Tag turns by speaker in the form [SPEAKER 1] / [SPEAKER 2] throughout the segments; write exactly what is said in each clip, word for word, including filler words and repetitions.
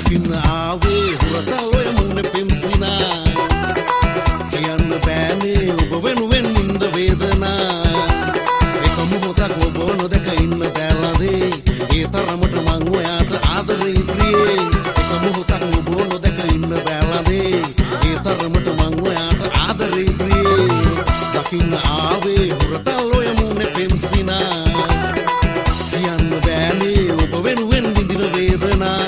[SPEAKER 1] දකින්න ආවේ හුරතලොය මුන්නේ පෙම්සිනා කියන්න බෑනේ ඔබ වෙනුවෙන් නින්ද වේදනා එක මොහොතක් ඔබ නොදක ඉන්න බැලදේ ඒ තරමට මං ඔයාට ආදරේ ප්‍රියේ එක මොහොතක් ඔබ නොදක ඉන්න බැලදේ ඒ තරමට මං ඔයාට ආදරේ ප්‍රියේ දකින්න ආවේ හුරතලොය මුන්නේ පෙම්සිනා කියන්න බෑනේ ඔබ වෙනුවෙන් නිදින වේදනා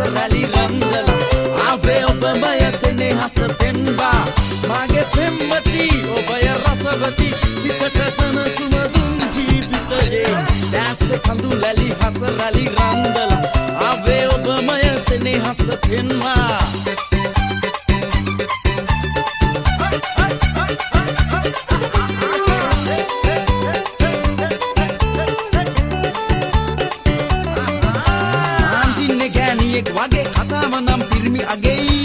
[SPEAKER 1] රැලි රන්දලා ආවේ ඔබමය සෙනෙහස පෙන්වා මාගේ පෙම්වති ඔබය රසවති සිතට සනසුම දුන් ජීවිතයේ දැස කඳු ලැලි හස රැලි රන්දලා ආවේ ඔබමය සෙනෙහස පෙන්වා වගේ කතාව නම් පිරිමි අගෙයි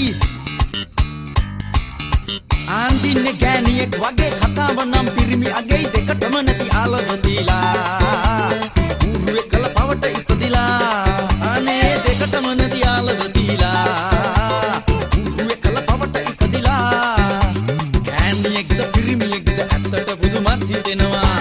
[SPEAKER 1] ආන්දින්නේ ගෑණියෙක් වගේ කතාව නම් පිරිමි අගෙයි දෙකටම නැති ආලවදීලා ඌරුවේ කල පවට ඉපදිලා අනේ දෙකටම නැති ආලවදීලා ඌරුවේ කල පවට ඉපදිලා ගෑණියෙක්ද පිරිමියෙක්ද ඇත්තට බුදුමත් හිතෙනවා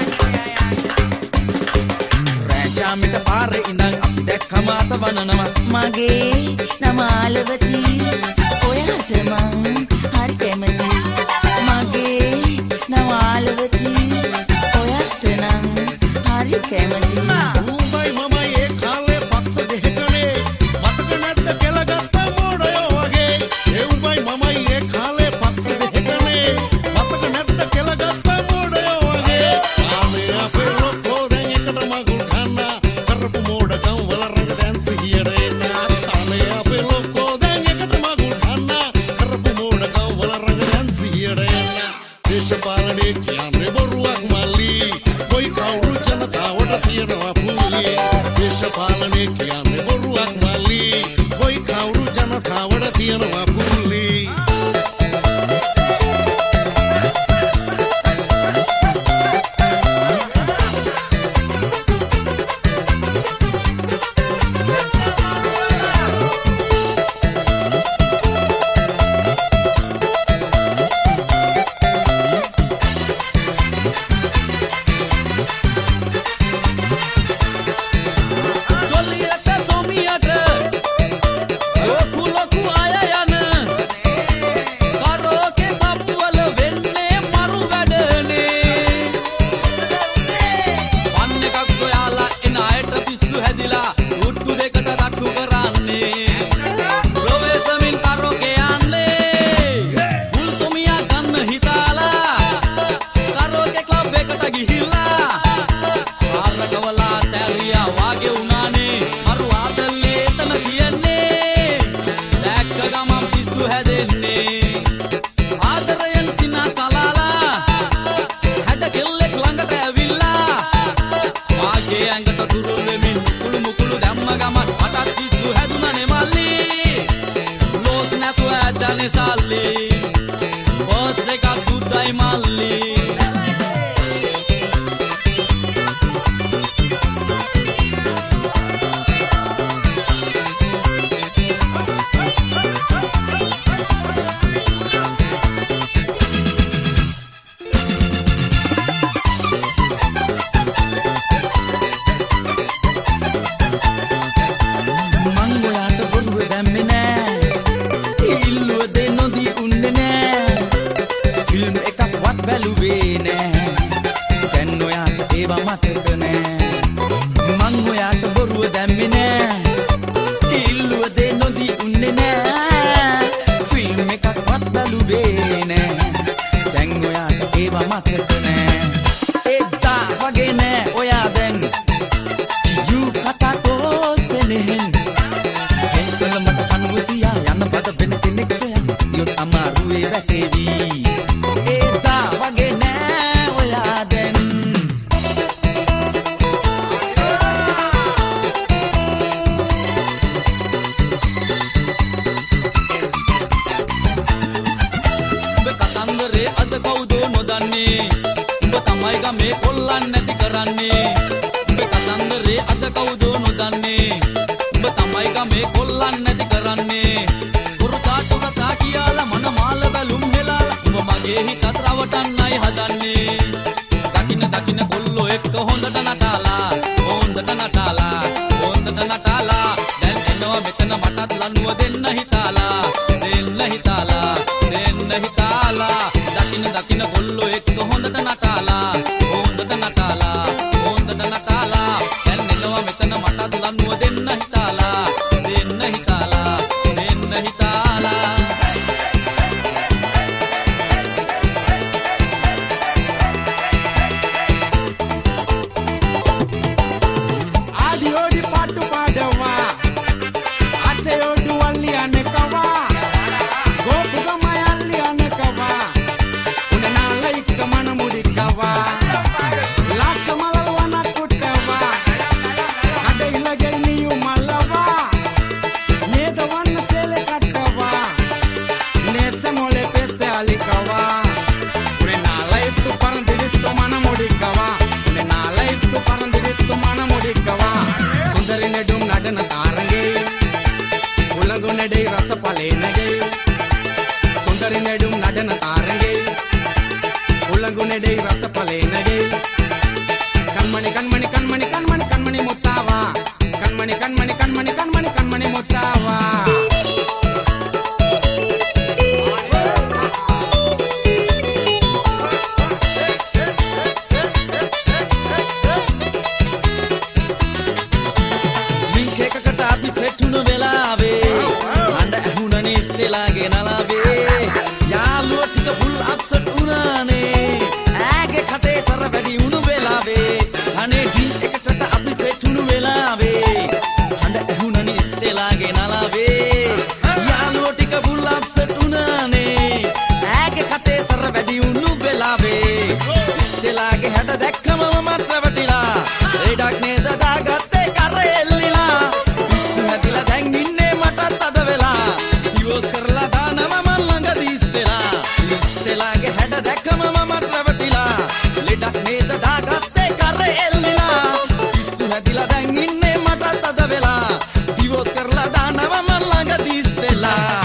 [SPEAKER 1] රැජාමිට පාරේ ඉඳන් අපි දැක්කම අතවනනවා මගේ නම ආලවති ඔයාට මං හරි කැමති මගේ නම ආලවති ඔයාට නම් හරි කැමති ඌමයි මමයි ඒ කාලේ පක්ෂ දෙකනේ මතක නැද්ද කෙලගත්ත මොඩයෝ වගේ ඒ ඌමයි මමයි ඒ කාලේ පක්ෂ දෙකනේ මතක නැද්ද කෙලගත්ත මොඩයෝ වගේ ආමේ අපේ ලොකෝ දැන් එකට මගුල් ගන්නා කරපු මොඩකම් වල රඟ දැන් සිහියට දේශපාලනේ කියන්නේ බොරුවක් මල්ලි කොයි කවුරු ජනතාවට තියනවා පුලි දේශපාලනේ කියන්නේ බොරුවක් මල්ලි කොයි කවුරු ජනතාවට තියනවා පුලි
[SPEAKER 2] මෙතන මටත් ලනුව දෙන්න හිතාලා දෙන්න හිතාලා වැඩේ රස ඵලේ නැගේ කන්මණි කන්මණි කන්මණි කන්මණි කන්මණි මුත්තාවා කන්මණි කන්මණි කන්මණි කන්මණි කන්මණි මුත්තාවා
[SPEAKER 1] සෙටුණු වෙලාවේ අඬ ඇහුණනේ ස්ටෙලාගේ නලාවේ යාළුවෝ ටික බුල් අප්සෙට් වුණානේ ඈගේ කටේ සර වැඩි වුණු වෙලාවේ අනේ ඩින් එකකට අපි සෙටුණු වෙලාවේ අඬ ඇහුණනේ ස්ටෙලාගේ නලාවේ යාළුවෝ ටික බුල් අප්සෙට් වුණානේ ඈගේ කටේ සර වැඩි වුණු වෙලාවේ ස්ටෙලාගේ හැඩ දැක්කම මම රැවටිලා රෙඩක් නේද දාගත්තේ කරෙල්ලිලා ස්ටෙලාගේ හැඩ දැක්කම මම රැවටිලා ලෙඩක් නේද දාගත්තේ කරේ එල්ලිලා පිස්සු හැදිලා දැන් ඉන්නේ මටත් අද වෙලා ඩිවෝස් කරලා දානවා මන් ළඟදී ස්ටෙලා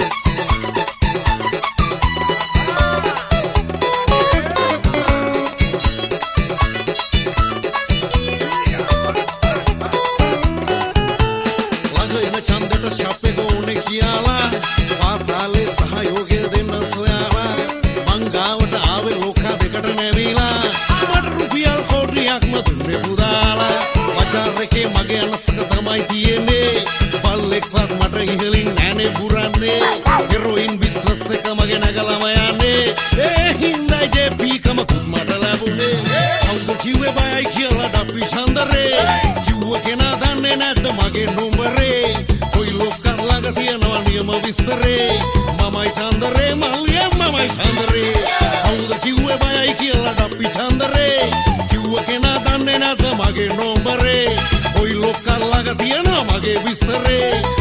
[SPEAKER 1] ළඟ එන ඡන්දට ෂප් එක ඕනේ කියලා පාතාලේ සහයෝගය දෙන්න සොයාලා ගාවට ආවේ ලෝකා දෙකට නැවිලා මට රුපියල් කෝටියක්ම දුන්නේ පුදාලා බજાર එකේ මගේ අනසක තමයි තියෙන්නේ බල්ලෙක්වත් මට ඉහලින් නැනේ බුරන්නේ හෙරොයින් බිස්නස් එක මගේ නැගලම යන්නේ ඒ හින්දා ජේ.පී කමකුත් මට ලැබුණේ කවුද කිව්වේ බයයි කියලා ඩප්පි ඡන්දරේ කිව්ව කෙනා දන්නේ නැද්ද මගේ නම්බරේ කොයි ලෝකා ළඟ තියනවා නියම විස්තරේ මමයි ඡන්දරේ මල්ලිය මමයි ඡන්දරේ කවුද කිව්වේ බයයි කියලා ඩප්පි ඡන්දරේ කිව්ව කෙනා දන්නේ නැද්ද මගේ නම්බරේ කොයි ලෝකා ළඟ තියනවා මගේ විස්තරේ